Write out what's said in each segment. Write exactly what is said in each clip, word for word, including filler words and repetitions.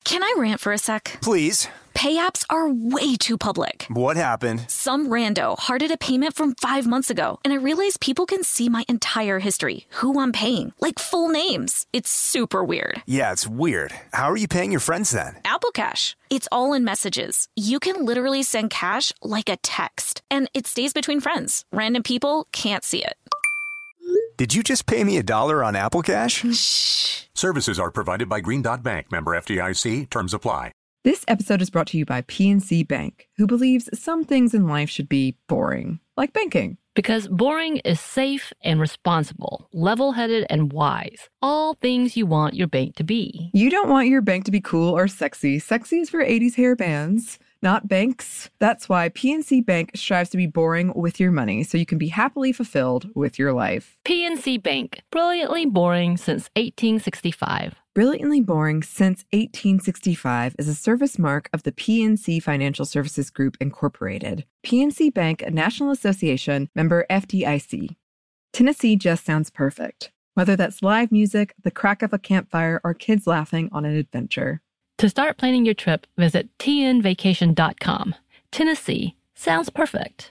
Can I rant for a sec? Please. Pay apps are way too public. What happened? Some rando hearted a payment from five months ago, and I realized people can see my entire history, who I'm paying, like full names. It's super weird. Yeah, it's weird. How are you paying your friends then? Apple Cash. It's all in messages. You can literally send cash like a text, and it stays between friends. Random people can't see it. Did you just pay me a dollar on Apple Cash? Shh. Services are provided by Green Dot Bank. Member F D I C. Terms apply. This episode is brought to you by P N C Bank, who believes some things in life should be boring, like banking. Because boring is safe and responsible, level-headed and wise. All things you want your bank to be. You don't want your bank to be cool or sexy. Sexy is for eighties hair bands, not banks. That's why P N C Bank strives to be boring with your money, so you can be happily fulfilled with your life. P N C Bank, brilliantly boring since eighteen sixty-five. Brilliantly Boring Since eighteen sixty-five is a service mark of the P N C Financial Services Group, Incorporated. P N C Bank, a National Association, member F D I C. Tennessee just sounds perfect. Whether that's live music, the crack of a campfire, or kids laughing on an adventure. To start planning your trip, visit T N vacation dot com. Tennessee sounds perfect.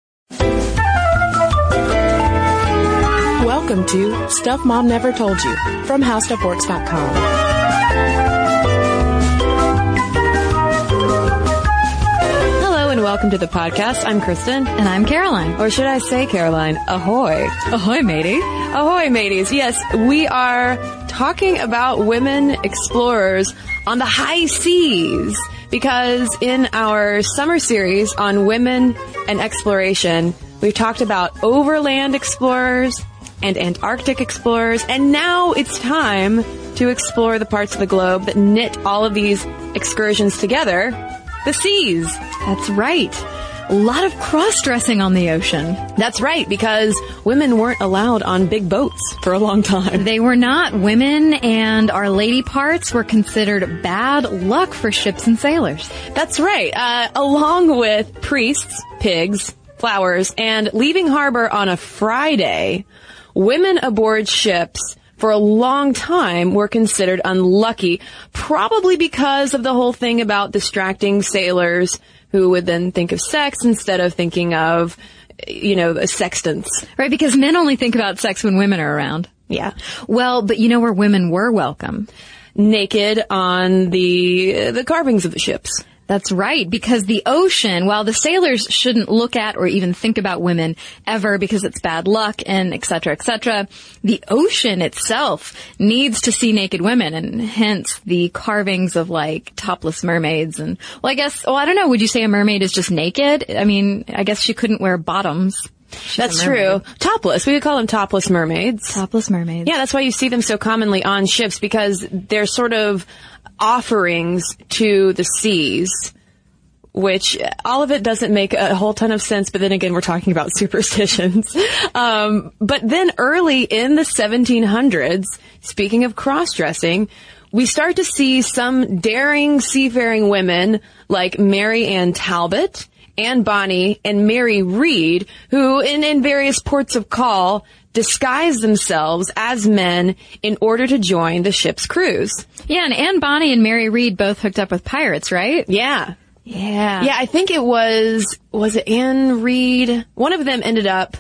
Welcome to Stuff Mom Never Told You from How Stuff Works dot com. Hello and welcome to the podcast. I'm Kristen. And I'm Caroline. Or should I say, Caroline, ahoy. Ahoy, matey. Ahoy, mateys. Yes, we are talking about women explorers on the high seas. Because in our summer series on women and exploration, we've talked about overland explorers and Antarctic explorers, and now it's time to explore the parts of the globe that knit all of these excursions together, the seas. That's right. A lot of cross-dressing on the ocean. That's right, because women weren't allowed on big boats for a long time. They were not. Women and our lady parts were considered bad luck for ships and sailors. That's right. Uh, along with priests, pigs, flowers, and leaving harbor on a Friday, women aboard ships for a long time were considered unlucky, probably because of the whole thing about distracting sailors who would then think of sex instead of thinking of, you know, sextants. Right, because men only think about sex when women are around. Yeah. Well, but you know where women were welcome? Naked on the the carvings of the ships. That's right, because the ocean, while the sailors shouldn't look at or even think about women ever because it's bad luck and et cetera, et cetera, the ocean itself needs to see naked women, and hence the carvings of, like, topless mermaids. And, well, I guess, well, I don't know, would you say a mermaid is just naked? I mean, I guess she couldn't wear bottoms. She's That's true. Topless. We would call them topless mermaids. Topless mermaids. Yeah, that's why you see them so commonly on ships, because they're sort of offerings to the seas, which all of it doesn't make a whole ton of sense, but then again, we're talking about superstitions. Um, but then early in the seventeen hundreds, speaking of cross-dressing, we start to see some daring seafaring women like Mary Ann Talbot, Anne Bonny, and Mary Read, who in, in various ports of call disguise themselves as men in order to join the ship's crews. Yeah, and Anne Bonny and Mary Read both hooked up with pirates, right? Yeah. Yeah. Yeah, I think it was, was it Anne Read? One of them ended up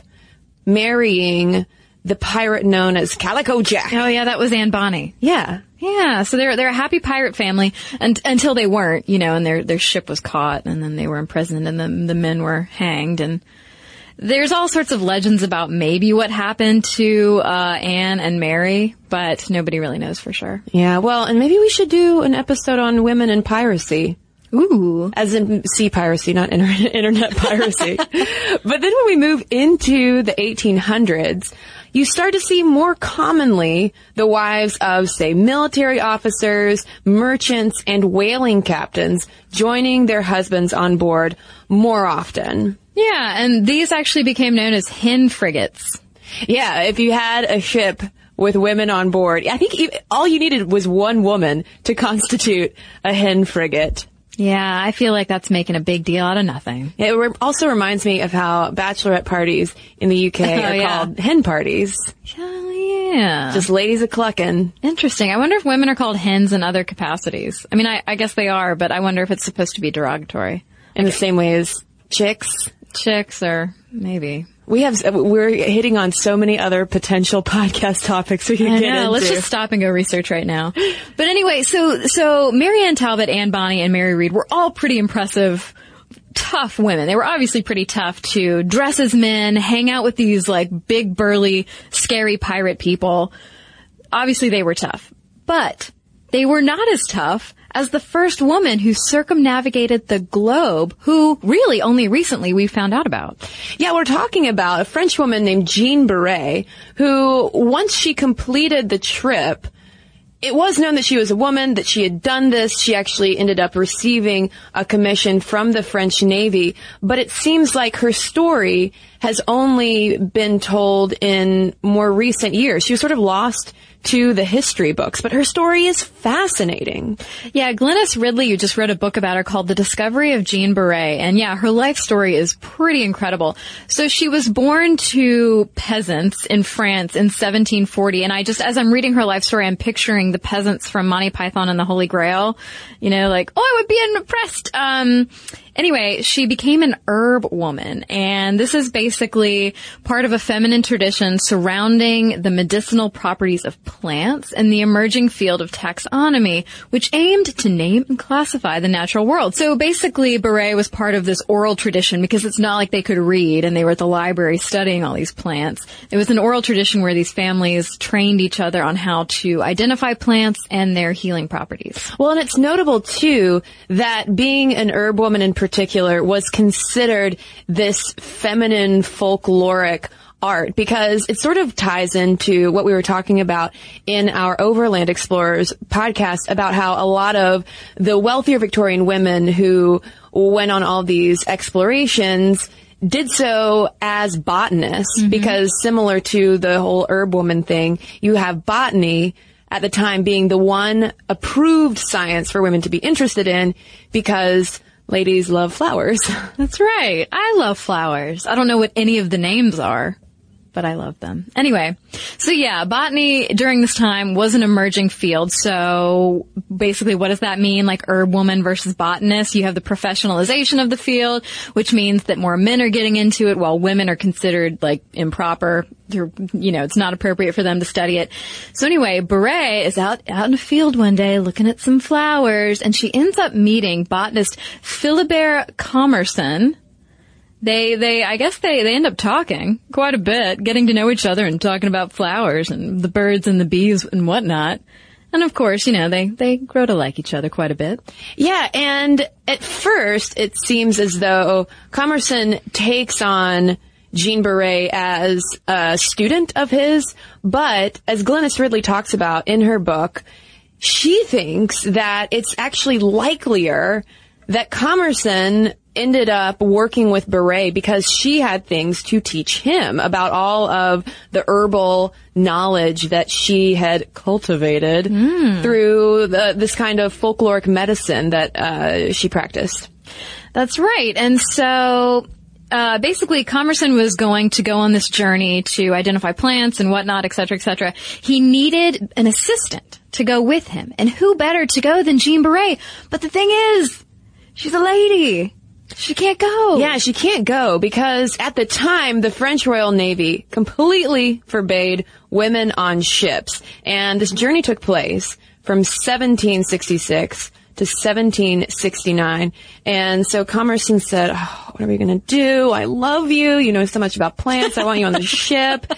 marrying the pirate known as Calico Jack. Oh, yeah, that was Anne Bonny. Yeah. Yeah, so they're they're a happy pirate family and, until they weren't, you know, and their their ship was caught, and then they were imprisoned, and the the men were hanged. And there's all sorts of legends about maybe what happened to uh Anne and Mary, but nobody really knows for sure. Yeah, well, and maybe we should do an episode on women and piracy. Ooh. As in sea piracy, not inter- internet piracy. But then when we move into the eighteen hundreds, you start to see more commonly the wives of, say, military officers, merchants, and whaling captains joining their husbands on board more often. Yeah, and these actually became known as hen frigates. Yeah, if you had a ship with women on board, I think even, all you needed was one woman to constitute a hen frigate. Yeah, I feel like that's making a big deal out of nothing. It re- also reminds me of how bachelorette parties in the U K oh, are yeah. called hen parties. Oh, Yeah. Just ladies a-clucking. Interesting. I wonder if women are called hens in other capacities. I mean, I, I guess they are, but I wonder if it's supposed to be derogatory. In the same way as chicks. Chicks, or maybe. We have, we're hitting on so many other potential podcast topics we can I get know. into. Let's just stop and go research right now. But anyway, so, so Marianne Talbot, Anne Bonny, and Mary Read were all pretty impressive, tough women. They were obviously pretty tough to dress as men, hang out with these like big, burly, scary pirate people. Obviously they were tough. But they were not as tough as the first woman who circumnavigated the globe, who really only recently we found out about. Yeah, we're talking about a French woman named Jeanne Beret, who once she completed the trip, it was known that she was a woman, that she had done this. She actually ended up receiving a commission from the French Navy. But it seems like her story has only been told in more recent years. She was sort of lost to the history books, but her story is fascinating. Yeah, Glynis Ridley, you just wrote a book about her called The Discovery of Jeanne Beret. And yeah, her life story is pretty incredible. So she was born to peasants in France in seventeen forty. And I just, as I'm reading her life story, I'm picturing the peasants from Monty Python and the Holy Grail. You know, like, oh, I would be impressed. Um, Anyway, she became an herb woman, and this is basically part of a feminine tradition surrounding the medicinal properties of plants and the emerging field of taxonomy, which aimed to name and classify the natural world. So basically, Beret was part of this oral tradition because it's not like they could read and they were at the library studying all these plants. It was an oral tradition where these families trained each other on how to identify plants and their healing properties. Well, and it's notable, too, that being an herb woman in particular was considered this feminine folkloric art because it sort of ties into what we were talking about in our Overland Explorers podcast about how a lot of the wealthier Victorian women who went on all these explorations did so as botanists mm-hmm. because similar to the whole herb woman thing, you have botany at the time being the one approved science for women to be interested in because ladies love flowers. That's right. I love flowers. I don't know what any of the names are, but I love them. Anyway, so yeah, botany during this time was an emerging field. So basically, what does that mean? Like herb woman versus botanist, you have the professionalization of the field, which means that more men are getting into it while women are considered like improper. They're, you know, it's not appropriate for them to study it. So anyway, Beret is out, out in the field one day looking at some flowers, and she ends up meeting botanist Philibert Commerson. They, they, I guess they, they end up talking quite a bit, getting to know each other and talking about flowers and the birds and the bees and whatnot. And of course, you know, they, they grow to like each other quite a bit. Yeah, and at first it seems as though Commerson takes on Jeanne Beret as a student of his, but as Glynis Ridley talks about in her book, she thinks that it's actually likelier that Commerson ended up working with Beret because she had things to teach him about all of the herbal knowledge that she had cultivated mm. through the, this kind of folkloric medicine that uh, she practiced. That's right. And so uh basically Commerson was going to go on this journey to identify plants and whatnot, et cetera, et cetera. He needed an assistant to go with him. And who better to go than Jeanne Beret? But the thing is, she's a lady. She can't go. Yeah, she can't go because at the time, the French Royal Navy completely forbade women on ships. And this journey took place from seventeen sixty-six to seventeen sixty-nine. And so Commerson said, oh, what are we going to do? I love you. You know so much about plants. I want you on the ship.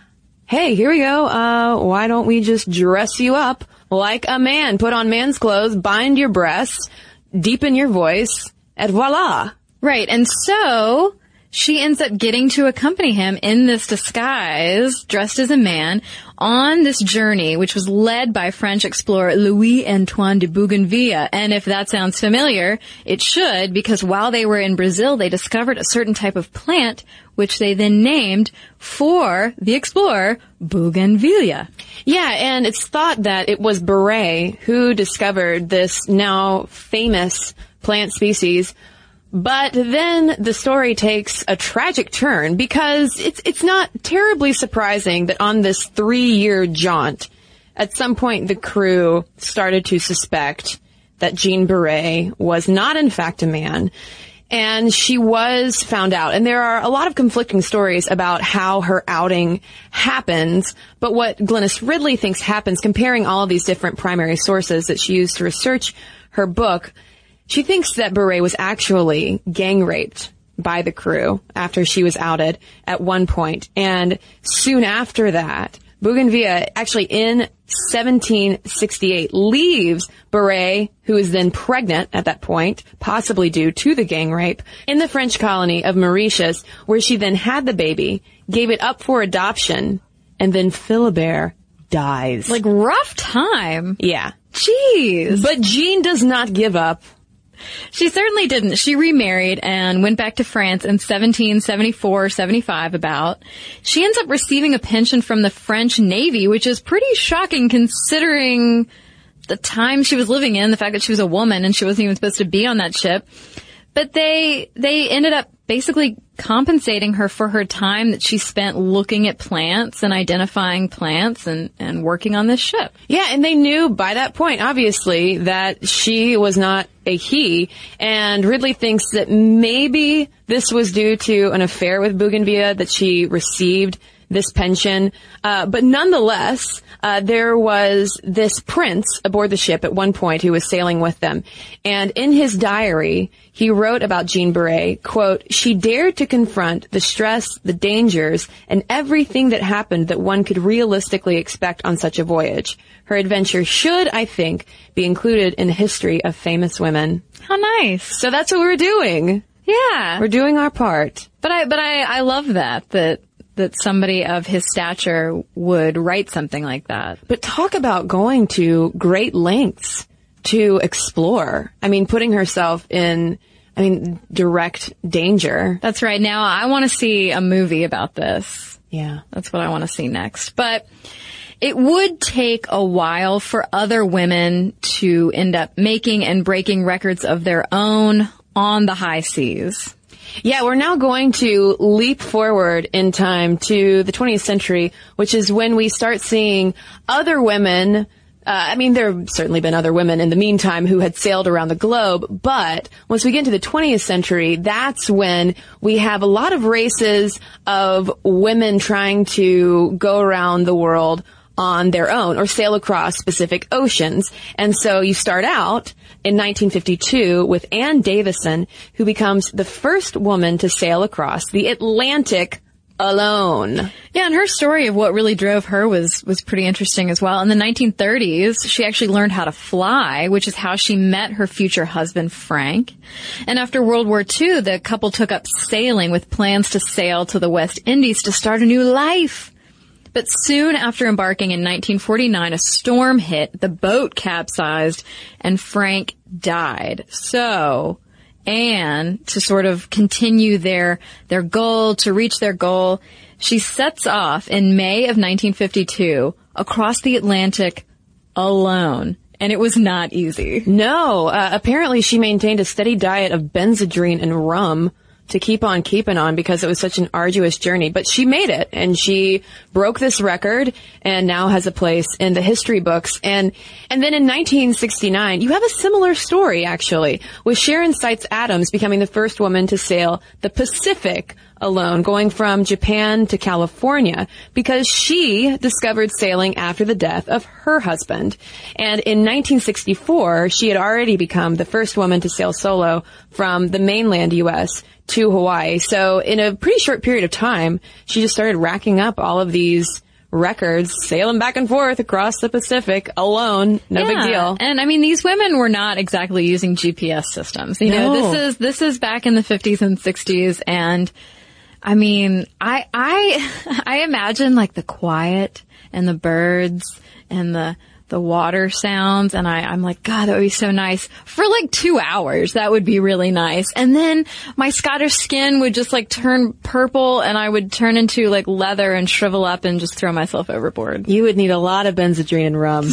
Hey, here we go. Uh, why don't we just dress you up like a man? Put on man's clothes, bind your breasts, deepen your voice, and voila. Right. And so she ends up getting to accompany him in this disguise, dressed as a man, on this journey, which was led by French explorer Louis-Antoine de Bougainville. And if that sounds familiar, it should, because while they were in Brazil, they discovered a certain type of plant, which they then named for the explorer Bougainvillea. Yeah, and it's thought that it was Beret who discovered this now famous plant species But then the story takes a tragic turn because it's it's not terribly surprising that on this three-year jaunt, at some point the crew started to suspect that Jean Beret was not in fact a man. And she was found out. And there are a lot of conflicting stories about how her outing happens. But what Glynis Ridley thinks happens, comparing all of these different primary sources that she used to research her book, she thinks that Beret was actually gang raped by the crew after she was outed at one point. And soon after that, Bougainville, actually in seventeen sixty-eight, leaves Beret, who is then pregnant at that point, possibly due to the gang rape, in the French colony of Mauritius, where she then had the baby, gave it up for adoption, and then Philibert dies. Like, rough time. Yeah. Jeez. But Jean does not give up. She certainly didn't. She remarried and went back to France in seventeen seventy-four seventy-five about. She ends up receiving a pension from the French Navy, which is pretty shocking considering the time she was living in, the fact that she was a woman and she wasn't even supposed to be on that ship. But they, they ended up basically compensating her for her time that she spent looking at plants and identifying plants and, and working on this ship. Yeah, and they knew by that point, obviously, that she was not a he. And Ridley thinks that maybe this was due to an affair with Bougainville, that she received this pension. Uh, but nonetheless, uh, there was this prince aboard the ship at one point who was sailing with them. And in his diary, he wrote about Jean Beret, quote, "She dared to confront the stress, the dangers, and everything that happened that one could realistically expect on such a voyage. Her adventure should, I think, be included in the history of famous women." How nice. So that's what we're doing. Yeah. We're doing our part. But I, but I, I love that, that, that somebody of his stature would write something like that. But talk about going to great lengths to explore. I mean, putting herself in, I mean, direct danger. That's right. Now, I want to see a movie about this. Yeah. That's what I want to see next. But it would take a while for other women to end up making and breaking records of their own on the high seas. Yeah, we're now going to leap forward in time to the twentieth century, which is when we start seeing other women. Uh, I mean, there have certainly been other women in the meantime who had sailed around the globe, but once we get into the twentieth century, that's when we have a lot of races of women trying to go around the world on their own or sail across specific oceans. And so you start out in nineteen fifty-two with Anne Davison, who becomes the first woman to sail across the Atlantic alone. Yeah, and her story of what really drove her was was pretty interesting as well. In the nineteen thirties, she actually learned how to fly, which is how she met her future husband, Frank. And after World War Two, the couple took up sailing with plans to sail to the West Indies to start a new life. But soon after embarking in nineteen forty-nine, a storm hit, the boat capsized, and Frank died. So Anne, to sort of continue their their goal, to reach their goal, she sets off in May of nineteen fifty-two across the Atlantic alone. And it was not easy. No, uh, apparently she maintained a steady diet of Benzedrine and rum to keep on keeping on because it was such an arduous journey. But she made it, and she broke this record and now has a place in the history books. And and then in nineteen sixty-nine, you have a similar story, actually, with Sharon Seitz Adams becoming the first woman to sail the Pacific alone, going from Japan to California, because she discovered sailing after the death of her husband. And in nineteen sixty-four, she had already become the first woman to sail solo from the mainland U S to Hawaii. So in a pretty short period of time, she just started racking up all of these records, sailing back and forth across the Pacific alone. No yeah. big deal. And I mean, these women were not exactly using G P S systems. You know, No. this is, this is back in the fifties and sixties. And I mean, I, I, I imagine like the quiet and the birds and the the water sounds, and I, I'm like, God, that would be so nice. For like two hours, that would be really nice. And then my Scottish skin would just like turn purple, and I would turn into like leather and shrivel up and just throw myself overboard. You would need a lot of Benzedrine and rum.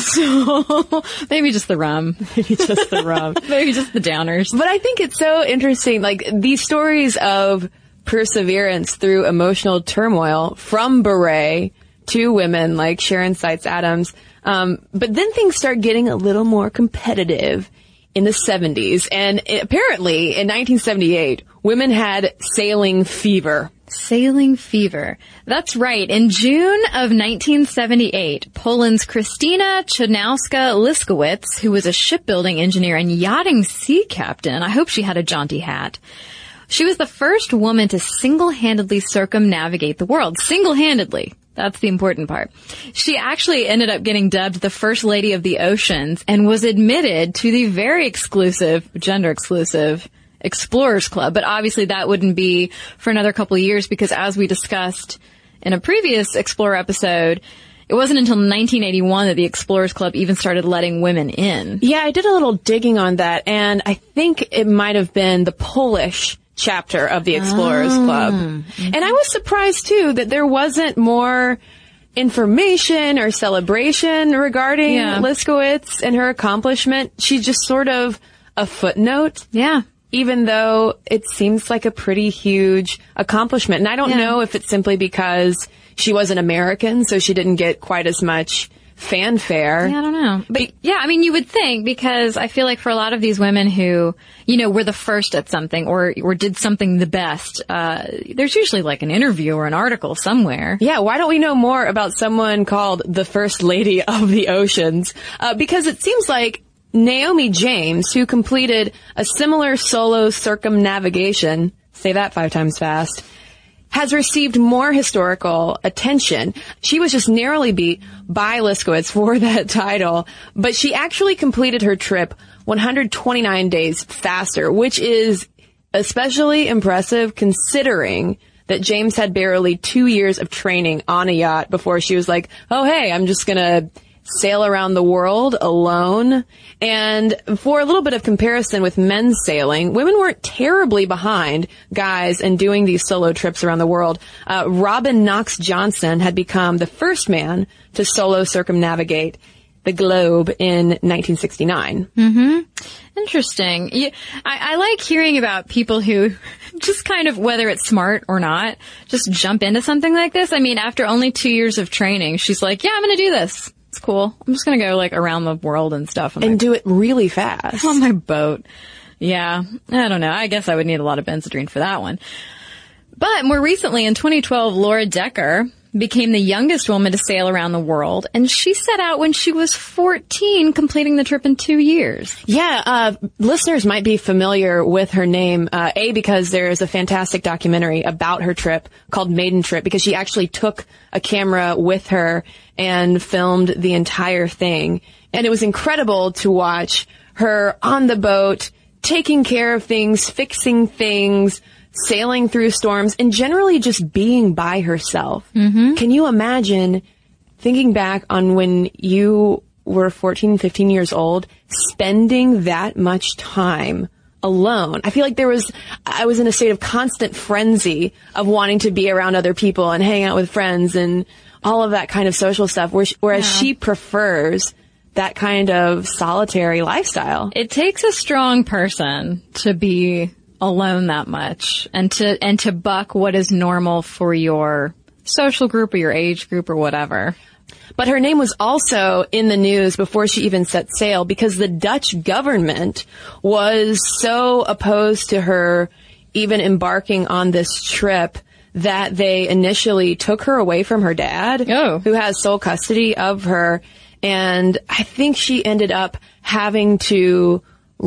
So, maybe just the rum. Maybe just the rum. Maybe just the downers. But I think it's so interesting, like these stories of perseverance through emotional turmoil from Beret to women like Sharon Seitz Adams. Um, but then things start getting a little more competitive in the seventies. And it, apparently in nineteen seventy-eight, women had sailing fever. Sailing fever. That's right. In June of nineteen seventy-eight, Poland's Kristina Chudnowska-Liskowitz, who was a shipbuilding engineer and yachting sea captain, I hope she had a jaunty hat, she was the first woman to single-handedly circumnavigate the world. Single-handedly. That's the important part. She actually ended up getting dubbed the First Lady of the Oceans and was admitted to the very exclusive, gender-exclusive Explorers Club. But obviously that wouldn't be for another couple of years because, as we discussed in a previous Explorer episode, it wasn't until nineteen eighty-one that the Explorers Club even started letting women in. Yeah, I did a little digging on that, and I think it might have been the Polish chapter of the Explorers oh. Club. Mm-hmm. And I was surprised, too, that there wasn't more information or celebration regarding yeah. Liskowitz and her accomplishment. She's just sort of a footnote. Yeah. Even though it seems like a pretty huge accomplishment. And I don't yeah. know if it's simply because she was an American, so she didn't get quite as much fanfare. Yeah, I don't know. But yeah, I mean, you would think, because I feel like for a lot of these women who, you know, were the first at something or or did something the best, uh, there's usually like an interview or an article somewhere. Yeah, why don't we know more about someone called the First Lady of the Oceans? Uh, because it seems like Naomi James, who completed a similar solo circumnavigation, say that five times fast, has received more historical attention. She was just narrowly beat by Liskowitz for that title, but she actually completed her trip one hundred twenty-nine days faster, which is especially impressive considering that James had barely two years of training on a yacht before she was like, oh, hey, I'm just gonna sail around the world alone. And for a little bit of comparison with men's sailing, women weren't terribly behind guys in doing these solo trips around the world. Uh, Robin Knox Johnson had become the first man to solo circumnavigate the globe in nineteen sixty-nine. Mm-hmm. Interesting. Yeah, I, I like hearing about people who just kind of, whether it's smart or not, just jump into something like this. I mean, after only two years of training, she's like, yeah, I'm going to do this. It's cool. I'm just going to go like around the world and stuff. And do it really fast. On my boat. Yeah. I don't know. I guess I would need a lot of Benzedrine for that one. But more recently, in twenty twelve, Laura Decker became the youngest woman to sail around the world, and she set out when she was fourteen, completing the trip in two years. Yeah, uh, listeners might be familiar with her name, uh, A, because there's a fantastic documentary about her trip called Maiden Trip, because she actually took a camera with her and filmed the entire thing. And it was incredible to watch her on the boat, taking care of things, fixing things, sailing through storms, and generally just being by herself. Mm-hmm. Can you imagine thinking back on when you were fourteen, fifteen years old, spending that much time alone? I feel like there was, I was in a state of constant frenzy of wanting to be around other people and hang out with friends and all of that kind of social stuff, whereas yeah. she prefers that kind of solitary lifestyle. It takes a strong person to be alone that much and to and to buck what is normal for your social group or your age group or whatever. But her name was also in the news before she even set sail because the Dutch government was so opposed to her even embarking on this trip that they initially took her away from her dad, oh. who has sole custody of her. And I think she ended up having to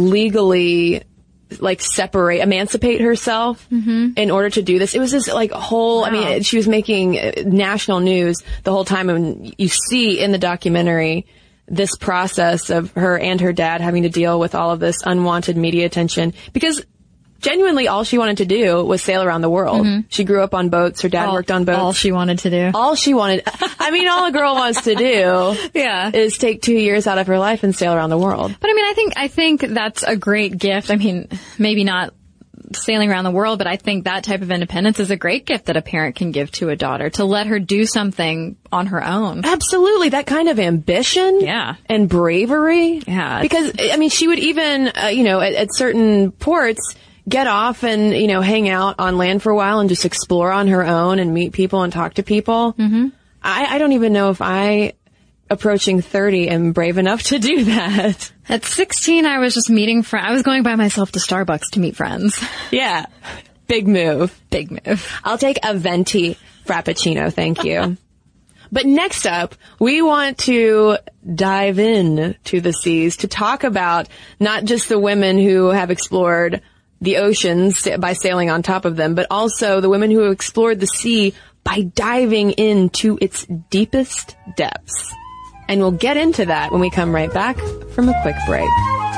legally like separate, emancipate herself mm-hmm. in order to do this. It was this like whole, wow. I mean, she was making national news the whole time. And you see in the documentary this process of her and her dad having to deal with all of this unwanted media attention because genuinely all she wanted to do was sail around the world. Mm-hmm. She grew up on boats. Her dad all, worked on boats. All she wanted to do. All she wanted. I mean, all a girl wants to do yeah. is take two years out of her life and sail around the world. But I mean, I think, I think that's a great gift. I mean, maybe not sailing around the world, but I think that type of independence is a great gift that a parent can give to a daughter, to let her do something on her own. Absolutely. That kind of ambition. Yeah. And bravery. Yeah. Because, I mean, she would even, uh, you know, at, at certain ports, get off and, you know, hang out on land for a while and just explore on her own and meet people and talk to people. Mm-hmm. I, I don't even know if I, approaching thirty, am brave enough to do that. At sixteen, I was just meeting friends. I was going by myself to Starbucks to meet friends. Yeah. Big move. Big move. I'll take a venti frappuccino, thank you. But next up, we want to dive in to the seas to talk about not just the women who have explored the oceans by sailing on top of them, but also the women who have explored the sea by diving into its deepest depths. And we'll get into that when we come right back from a quick break.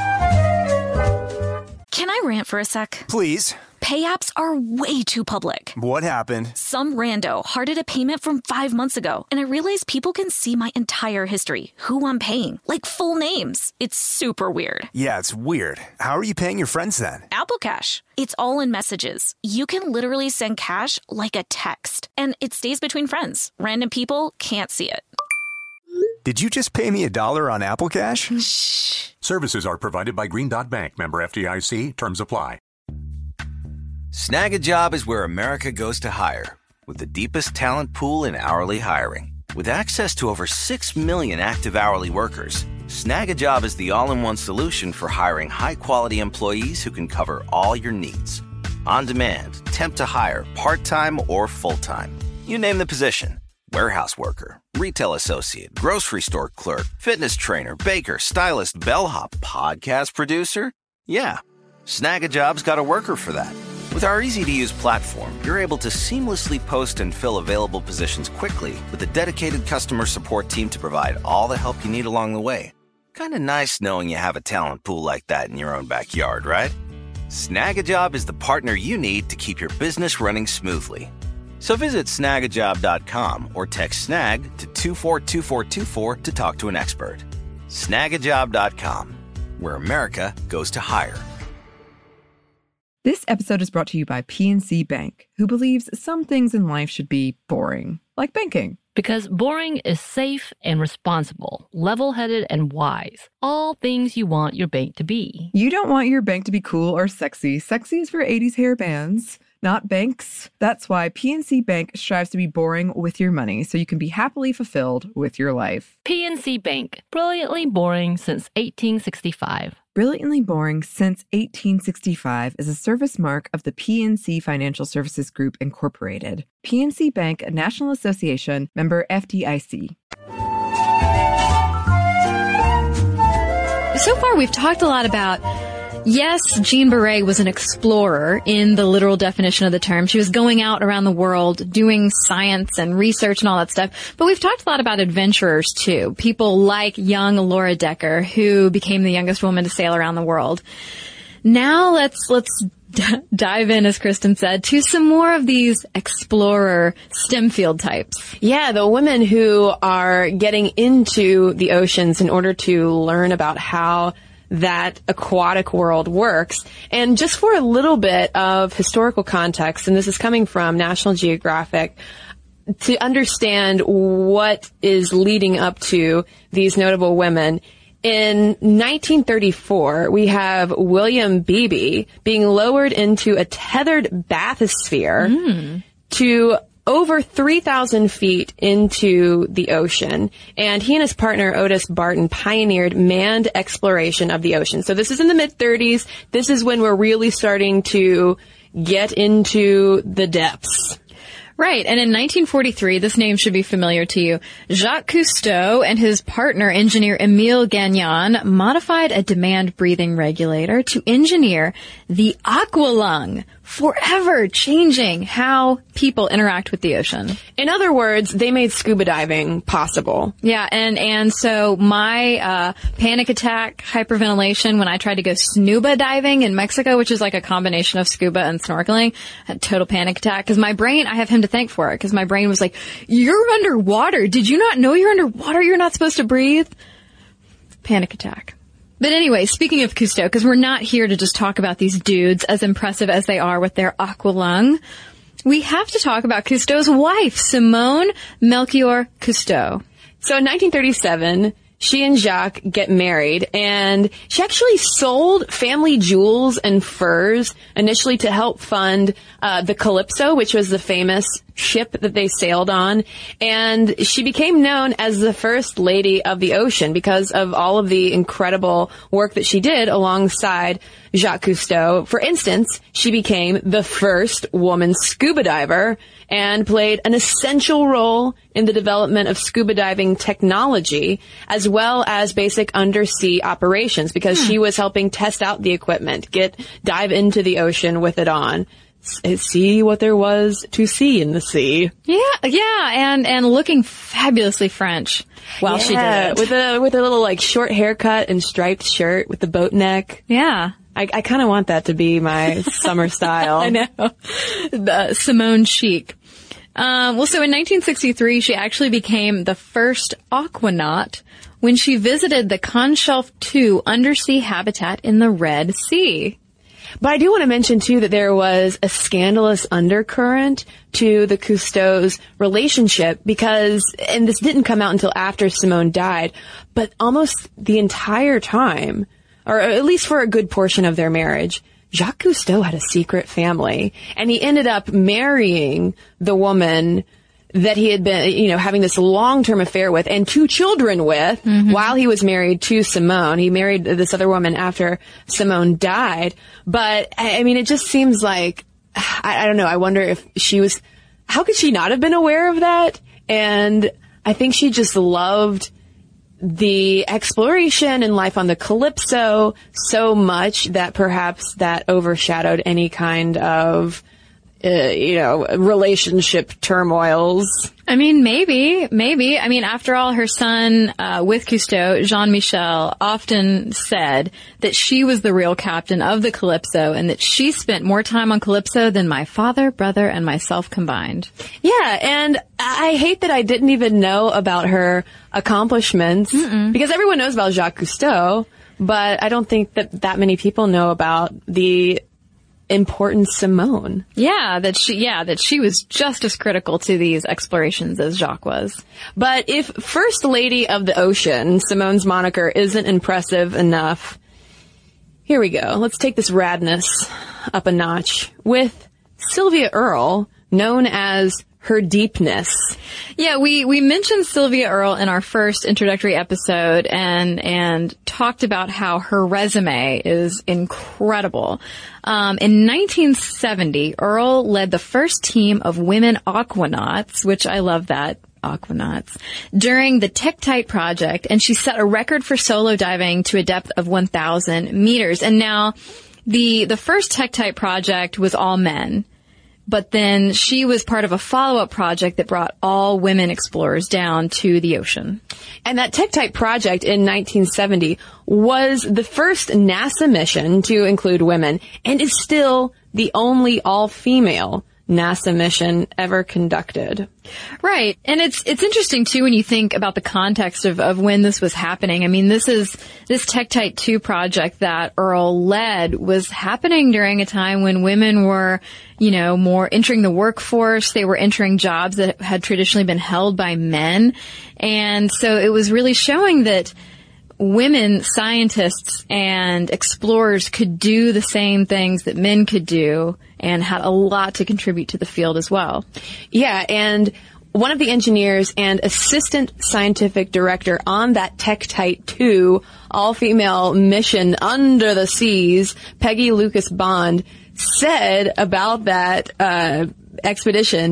Can I rant for a sec? Please. Pay apps are way too public. What happened? Some rando hearted a payment from five months ago, and I realized people can see my entire history, who I'm paying, like full names. It's super weird. Yeah, it's weird. How are you paying your friends then? Apple Cash. It's all in messages. You can literally send cash like a text, and it stays between friends. Random people can't see it. Did you just pay me a dollar on Apple Cash? Shh. Services are provided by Green Dot Bank, member F D I C. Terms apply. Snag a Job is where America goes to hire, with the deepest talent pool in hourly hiring. With access to over six million active hourly workers, Snag a Job is the all-in-one solution for hiring high-quality employees who can cover all your needs. On demand, temp to hire, part-time or full-time. You name the position. Warehouse worker, retail associate, grocery store clerk, fitness trainer, baker, stylist, bellhop, podcast producer. Yeah, Snag a Job's got a worker for that. With our easy-to-use platform, you're able to seamlessly post and fill available positions quickly with a dedicated customer support team to provide all the help you need along the way. Kind of nice knowing you have a talent pool like that in your own backyard, right? Snag a Job is the partner you need to keep your business running smoothly. So visit snag a job dot com or text SNAG to two four two four two four to talk to an expert. snag a job dot com, where America goes to hire. This episode is brought to you by P N C Bank, who believes some things in life should be boring, like banking. Because boring is safe and responsible, level-headed and wise. All things you want your bank to be. You don't want your bank to be cool or sexy. Sexy is for eighties hair bands, not banks. That's why P N C Bank strives to be boring with your money so you can be happily fulfilled with your life. P N C Bank, brilliantly boring since eighteen sixty-five. Brilliantly Boring Since eighteen sixty-five is a service mark of the P N C Financial Services Group, Incorporated. P N C Bank, a National Association, member F D I C. So far, we've talked a lot about, yes, Jean Beret was an explorer in the literal definition of the term. She was going out around the world doing science and research and all that stuff. But we've talked a lot about adventurers, too. People like young Laura Decker, who became the youngest woman to sail around the world. Now let's let's d- dive in, as Kristen said, to some more of these explorer STEM field types. Yeah, the women who are getting into the oceans in order to learn about how that aquatic world works. And just for a little bit of historical context, and this is coming from National Geographic, to understand what is leading up to these notable women. In nineteen thirty-four, we have William Beebe being lowered into a tethered bathysphere mm. to over three thousand feet into the ocean. And he and his partner, Otis Barton, pioneered manned exploration of the ocean. So this is in the mid-thirties. This is when we're really starting to get into the depths. Right. And in nineteen forty-three, this name should be familiar to you, Jacques Cousteau and his partner, engineer Emile Gagnon, modified a demand breathing regulator to engineer the aqualung, forever changing how people interact with the ocean. In other words, they made scuba diving possible. Yeah, and, and so my uh panic attack, hyperventilation, when I tried to go snuba diving in Mexico, which is like a combination of scuba and snorkeling, I had a total panic attack, because my brain, I have him to thank for it, because my brain was like, you're underwater. Did you not know you're underwater? You're not supposed to breathe? Panic attack. But anyway, speaking of Cousteau, because we're not here to just talk about these dudes, as impressive as they are with their aqualung, we have to talk about Cousteau's wife, Simone Melchior Cousteau. So in nineteen thirty-seven, she and Jacques get married, and she actually sold family jewels and furs initially to help fund uh, the Calypso, which was the famous ship that they sailed on. And she became known as the first lady of the ocean because of all of the incredible work that she did alongside Jacques Cousteau. For instance, she became the first woman scuba diver and played an essential role in the development of scuba diving technology, as well as basic undersea operations, because hmm. she was helping test out the equipment, get dive into the ocean with it on, S- see what there was to see in the sea. Yeah, yeah, and and looking fabulously French while yeah, she did it, with a with a little like short haircut and striped shirt with the boat neck. Yeah. I, I kind of want that to be my summer style. I know. The Simone chic. Um, well, so in nineteen sixty-three, she actually became the first aquanaut when she visited the Conshelf two undersea habitat in the Red Sea. But I do want to mention, too, that there was a scandalous undercurrent to the Cousteau's relationship because, and this didn't come out until after Simone died, but almost the entire time, or at least for a good portion of their marriage, Jacques Cousteau had a secret family, and he ended up marrying the woman that he had been, you know, having this long-term affair with and two children with mm-hmm. while he was married to Simone. He married this other woman after Simone died. But, I mean, it just seems like, I, I don't know, I wonder if she was, how could she not have been aware of that? And I think she just loved the exploration and life on the Calypso so much that perhaps that overshadowed any kind of, uh, you know, relationship turmoils. I mean, maybe, maybe. I mean, after all, her son, uh, with Cousteau, Jean-Michel, often said that she was the real captain of the Calypso and that she spent more time on Calypso than my father, brother, and myself combined. Yeah, and I hate that I didn't even know about her accomplishments Mm-mm. because everyone knows about Jacques Cousteau, but I don't think that that many people know about the important Simone. Yeah, that she, yeah, that she was just as critical to these explorations as Jacques was. But if First Lady of the Ocean, Simone's moniker, isn't impressive enough, here we go. Let's take this radness up a notch with Sylvia Earle, known as her deepness. Yeah, we, we mentioned Sylvia Earle in our first introductory episode and, and talked about how her resume is incredible. Um, in nineteen seventy, Earle led the first team of women aquanauts, which I love that, aquanauts, during the Tektite project, and she set a record for solo diving to a depth of one thousand meters. And now, the, the first Tektite project was all men. But then she was part of a follow-up project that brought all women explorers down to the ocean. And that Tektite project in nineteen seventy was the first NASA mission to include women and is still the only all-female NASA mission ever conducted. Right. And it's, it's interesting too when you think about the context of, of when this was happening. I mean, this is, this Tektite two project that Earle led was happening during a time when women were, you know, more entering the workforce. They were entering jobs that had traditionally been held by men. And so it was really showing that women scientists and explorers could do the same things that men could do and had a lot to contribute to the field as well. Yeah, and one of the engineers and assistant scientific director on that Tektite two all-female mission under the seas, Peggy Lucas Bond, said about that uh expedition,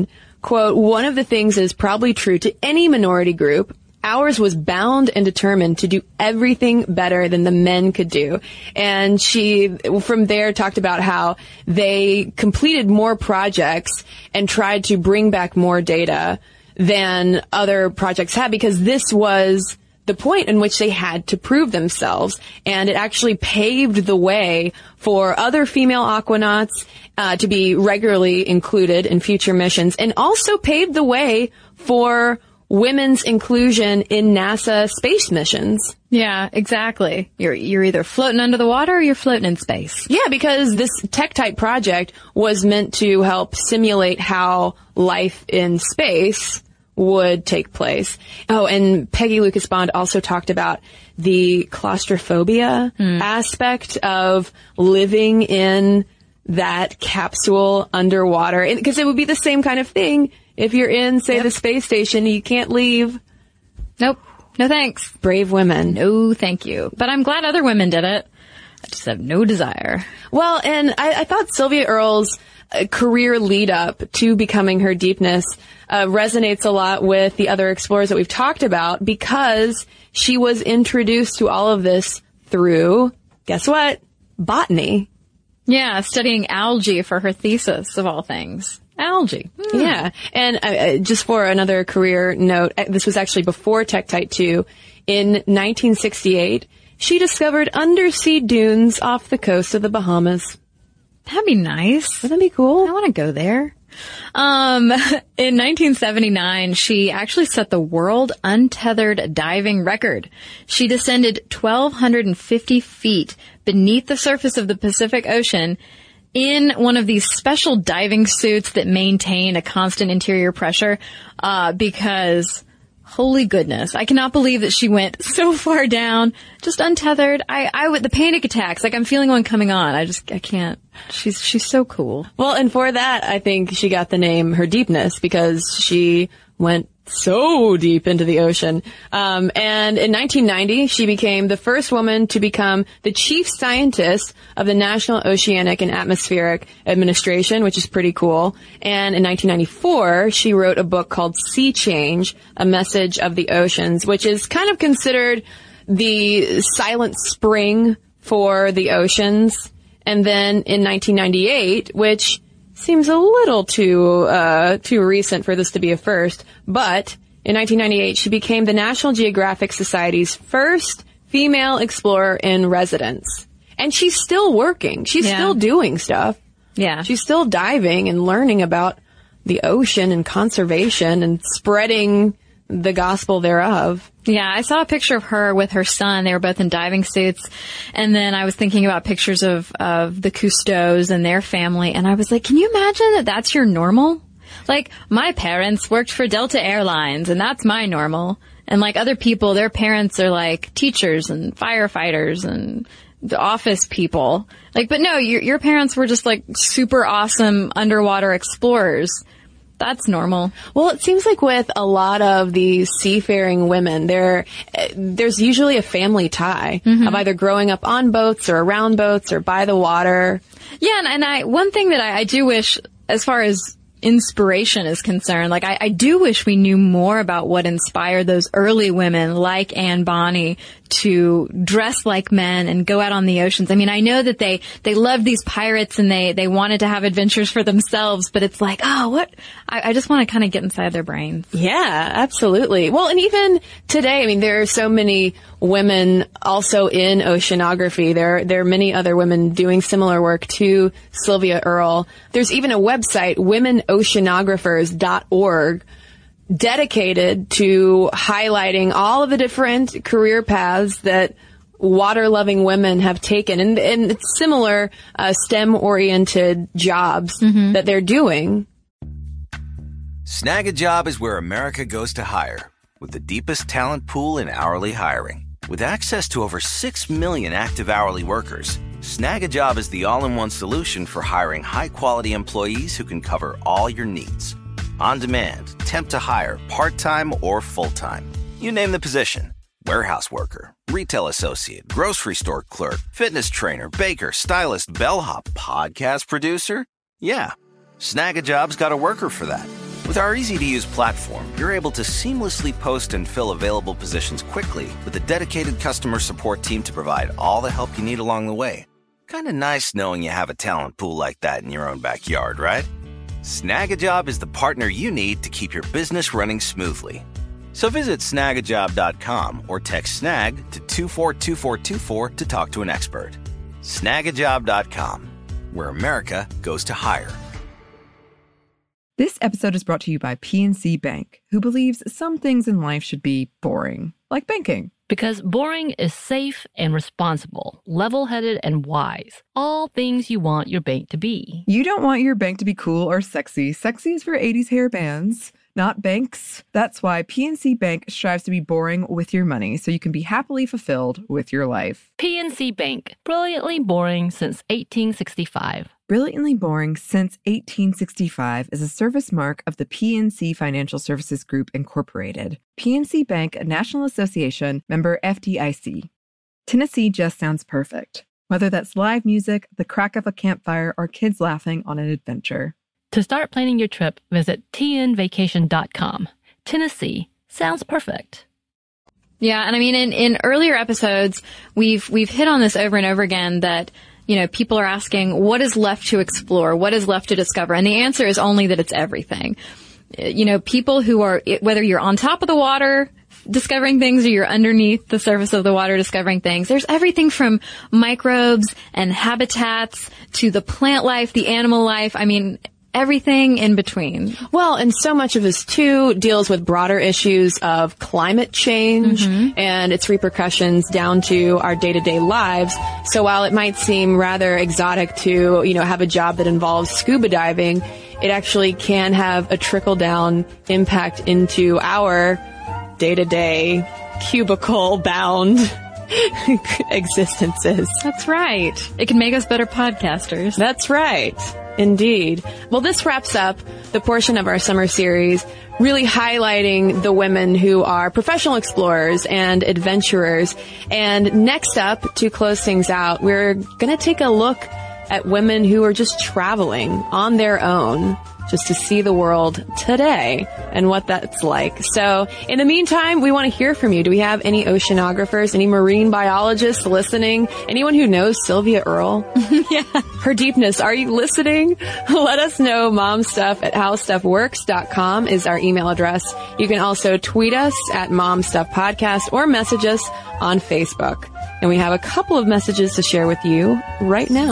quote, one of the things that is probably true to any minority group, ours was bound and determined to do everything better than the men could do. And she, from there, talked about how they completed more projects and tried to bring back more data than other projects had, because this was the point in which they had to prove themselves. And it actually paved the way for other female aquanauts uh, to be regularly included in future missions, and also paved the way for women's inclusion in NASA space missions. Yeah, exactly. You're you're either floating under the water or you're floating in space. Yeah, because this TechTight project was meant to help simulate how life in space would take place. Oh, and Peggy Lucas Bond also talked about the claustrophobia mm. aspect of living in that capsule underwater, because it would be the same kind of thing. If you're in, say, yep. the space station, you can't leave. Nope. No thanks. Brave women. No, thank you. But I'm glad other women did it. I just have no desire. Well, and I, I thought Sylvia Earle's uh, career lead up to becoming her deepness uh, resonates a lot with the other explorers that we've talked about, because she was introduced to all of this through, guess what? Botany. Yeah, studying algae for her thesis, of all things. Algae. Hmm. Yeah. And uh, just for another career note, this was actually before TechTight two. In nineteen sixty-eight, she discovered undersea dunes off the coast of the Bahamas. That'd be nice. Wouldn't that be cool? I want to go there. Um, in nineteen seventy-nine, she actually set the world untethered diving record. She descended twelve fifty feet beneath the surface of the Pacific Ocean in one of these special diving suits that maintain a constant interior pressure, uh, because, holy goodness, I cannot believe that she went so far down, just untethered. I, I would, the panic attacks, like I'm feeling one coming on. I just, I can't. She's, she's so cool. Well, and for that, I think she got the name Her Deepness, because she went so deep into the ocean. Um, and in nineteen ninety, she became the first woman to become the chief scientist of the National Oceanic and Atmospheric Administration, which is pretty cool. And in nineteen ninety-four, she wrote a book called Sea Change, A Message of the Oceans, which is kind of considered the silent spring for the oceans. And then in nineteen ninety-eight, which seems a little too uh too recent for this to be a first, but in nineteen ninety-eight, she became the National Geographic Society's first female explorer in residence. And she's still working. She's yeah. still doing stuff. Yeah. She's still diving and learning about the ocean and conservation and spreading the gospel thereof. Yeah, I saw a picture of her with her son. They were both in diving suits. And then I was thinking about pictures of, of the Cousteaus and their family. And I was like, can you imagine that that's your normal? Like, my parents worked for Delta Airlines, and that's my normal. And like other people, their parents are like teachers and firefighters and the office people. Like, but no, your, your parents were just like super awesome underwater explorers. That's normal. Well, it seems like with a lot of these seafaring women, there, there's usually a family tie mm-hmm. of either growing up on boats or around boats or by the water. Yeah, and, and I one thing that I, I do wish, as far as inspiration is concerned, like I, I do wish we knew more about what inspired those early women like Anne Bonny to dress like men and go out on the oceans. I mean, I know that they, they loved these pirates and they, they wanted to have adventures for themselves, but it's like, oh, what? I, I just want to kind of get inside their brains. Yeah, absolutely. Well, and even today, I mean, there are so many women also in oceanography. There, there are many other women doing similar work to Sylvia Earle. There's even a website, women oceanographers dot org, dedicated to highlighting all of the different career paths that water-loving women have taken, and, and it's similar uh, STEM-oriented jobs mm-hmm. that they're doing. Snag a Job is where America goes to hire, with the deepest talent pool in hourly hiring. With access to over six million active hourly workers, Snag a Job is the all-in-one solution for hiring high-quality employees who can cover all your needs. On demand, temp to hire, part-time or full-time. You name the position. Warehouse worker, retail associate, grocery store clerk, fitness trainer, baker, stylist, bellhop, podcast producer. Yeah, Snag a Job's got a worker for that. With our easy-to-use platform, you're able to seamlessly post and fill available positions quickly with a dedicated customer support team to provide all the help you need along the way. Kind of nice knowing you have a talent pool like that in your own backyard, right? Snag a Job is the partner you need to keep your business running smoothly. So visit snag a job dot com or text SNAG to two four two four two four to talk to an expert. snag a job dot com, where America goes to hire. This episode is brought to you by P N C Bank, who believes some things in life should be boring, like banking. Because boring is safe and responsible, level-headed and wise. All things you want your bank to be. You don't want your bank to be cool or sexy. Sexy is for eighties hair bands, not banks. That's why P N C Bank strives to be boring with your money so you can be happily fulfilled with your life. P N C Bank, brilliantly boring since eighteen sixty-five. Brilliantly Boring Since eighteen sixty-five is a service mark of the P N C Financial Services Group, Incorporated. P N C Bank, a National Association, member F D I C. Tennessee just sounds perfect. Whether that's live music, the crack of a campfire, or kids laughing on an adventure. To start planning your trip, visit T N vacation dot com. Tennessee sounds perfect. Yeah, and I mean, in, in earlier episodes, we've we've hit on this over and over again that, you know, people are asking, what is left to explore? What is left to discover? And the answer is only that it's everything. You know, people who are, whether you're on top of the water discovering things or you're underneath the surface of the water discovering things, there's everything from microbes and habitats to the plant life, the animal life. I mean, everything in between. Well, and so much of this, too, deals with broader issues of climate change mm-hmm. and its repercussions down to our day-to-day lives. So while it might seem rather exotic to, you know, have a job that involves scuba diving, it actually can have a trickle-down impact into our day-to-day cubicle-bound existences. That's right. It can make us better podcasters. That's right. Indeed. Well, this wraps up the portion of our summer series really highlighting the women who are professional explorers and adventurers. And next up, to close things out, we're going to take a look at women who are just traveling on their own just to see the world today and what that's like. So in the meantime, we want to hear from you. Do we have any oceanographers, any marine biologists listening? Anyone who knows Sylvia Earle? Yeah. Her deepness. Are you listening? Let us know. momstuff at how stuff works dot com is our email address. You can also tweet us at momstuffpodcast or message us on Facebook. And we have a couple of messages to share with you right now.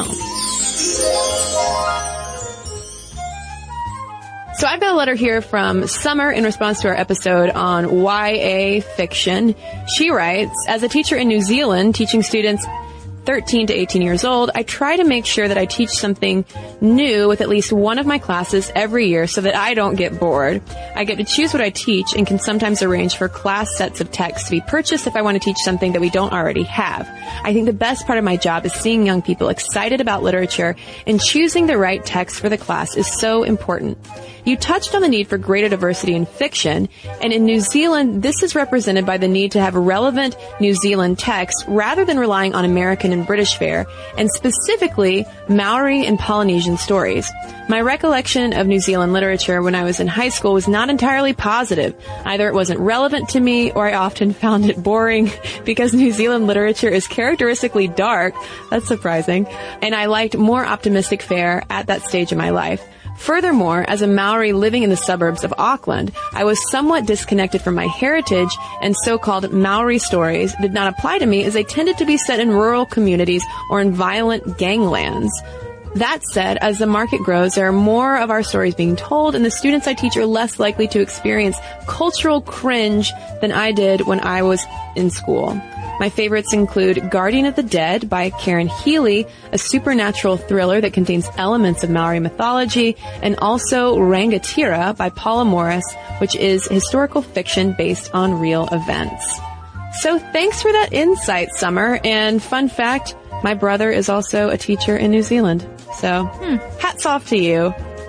So I've got a letter here from Summer in response to our episode on Y A fiction. She writes, as a teacher in New Zealand teaching students thirteen to eighteen years old, I try to make sure that I teach something new with at least one of my classes every year so that I don't get bored. I get to choose what I teach and can sometimes arrange for class sets of texts to be purchased if I want to teach something that we don't already have. I think the best part of my job is seeing young people excited about literature, and choosing the right text for the class is so important. You touched on the need for greater diversity in fiction, and in New Zealand, this is represented by the need to have relevant New Zealand text rather than relying on American and British fare, and specifically Maori and Polynesian stories. My recollection of New Zealand literature when I was in high school was not entirely positive. Either it wasn't relevant to me, or I often found it boring because New Zealand literature is characteristically dark. That's surprising. And I liked more optimistic fare at that stage of my life. Furthermore, as a Maori living in the suburbs of Auckland, I was somewhat disconnected from my heritage, and so-called Maori stories did not apply to me as they tended to be set in rural communities or in violent ganglands. That said, as the market grows, there are more of our stories being told, and the students I teach are less likely to experience cultural cringe than I did when I was in school. My favorites include Guardian of the Dead by Karen Healy, a supernatural thriller that contains elements of Maori mythology, and also Rangatira by Paula Morris, which is historical fiction based on real events. So thanks for that insight, Summer. And fun fact, my brother is also a teacher in New Zealand. So hmm, hats off to you.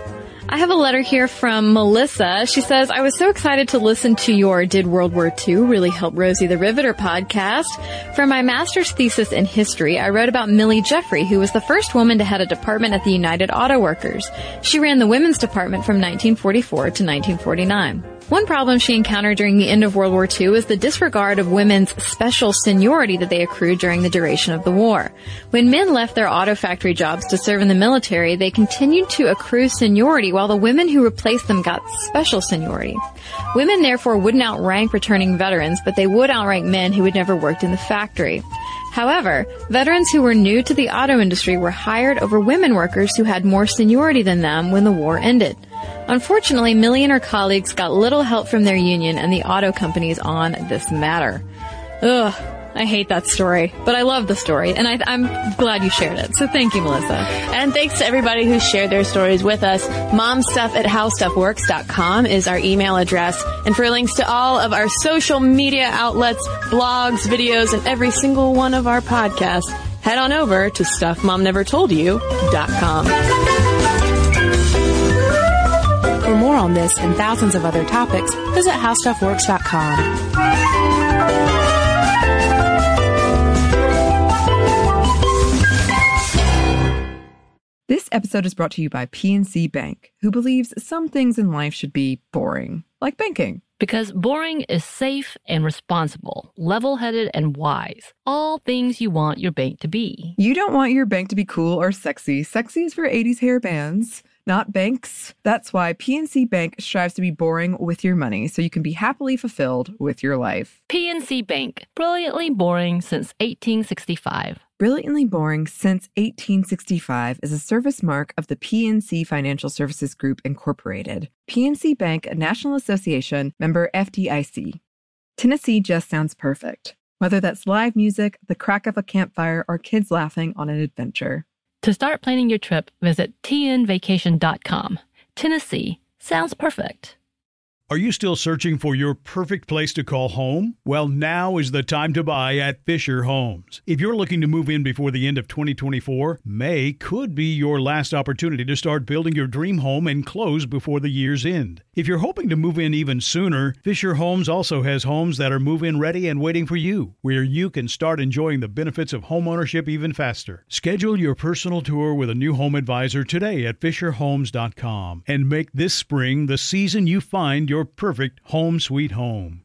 I have a letter here from Melissa. She says, I was so excited to listen to your Did World War Two Really Help Rosie the Riveter podcast. For my master's thesis in history, I wrote about Millie Jeffrey, who was the first woman to head a department at the United Auto Workers. She ran the women's department from nineteen forty-four to nineteen forty-nine. One problem she encountered during the end of World War Two is the disregard of women's special seniority that they accrued during the duration of the war. When men left their auto factory jobs to serve in the military, they continued to accrue seniority while the women who replaced them got special seniority. Women therefore wouldn't outrank returning veterans, but they would outrank men who had never worked in the factory. However, veterans who were new to the auto industry were hired over women workers who had more seniority than them when the war ended. Unfortunately, Millie and her colleagues got little help from their union and the auto companies on this matter. Ugh, I hate that story, but I love the story, and I, I'm glad you shared it. So thank you, Melissa. And thanks to everybody who shared their stories with us. momstuff at how stuff works dot com is our email address. And for links to all of our social media outlets, blogs, videos, and every single one of our podcasts, head on over to stuff mom never told you dot com. For more on this and thousands of other topics, visit how stuff works dot com. This episode is brought to you by P N C Bank, who believes some things in life should be boring, like banking. Because boring is safe and responsible, level-headed and wise. All things you want your bank to be. You don't want your bank to be cool or sexy. Sexy is for eighties hair bands, not banks. That's why P N C Bank strives to be boring with your money so you can be happily fulfilled with your life. P N C Bank, brilliantly boring since eighteen sixty-five. Brilliantly Boring Since eighteen sixty-five is a service mark of the P N C Financial Services Group, Incorporated. P N C Bank, a National Association, member F D I C. Tennessee just sounds perfect. Whether that's live music, the crack of a campfire, or kids laughing on an adventure. To start planning your trip, visit T N vacation dot com. Tennessee sounds perfect. Are you still searching for your perfect place to call home? Well, now is the time to buy at Fisher Homes. If you're looking to move in before the end of twenty twenty-four, May could be your last opportunity to start building your dream home and close before the year's end. If you're hoping to move in even sooner, Fisher Homes also has homes that are move-in ready and waiting for you, where you can start enjoying the benefits of homeownership even faster. Schedule your personal tour with a new home advisor today at Fisher Homes dot com and make this spring the season you find your your perfect home sweet home.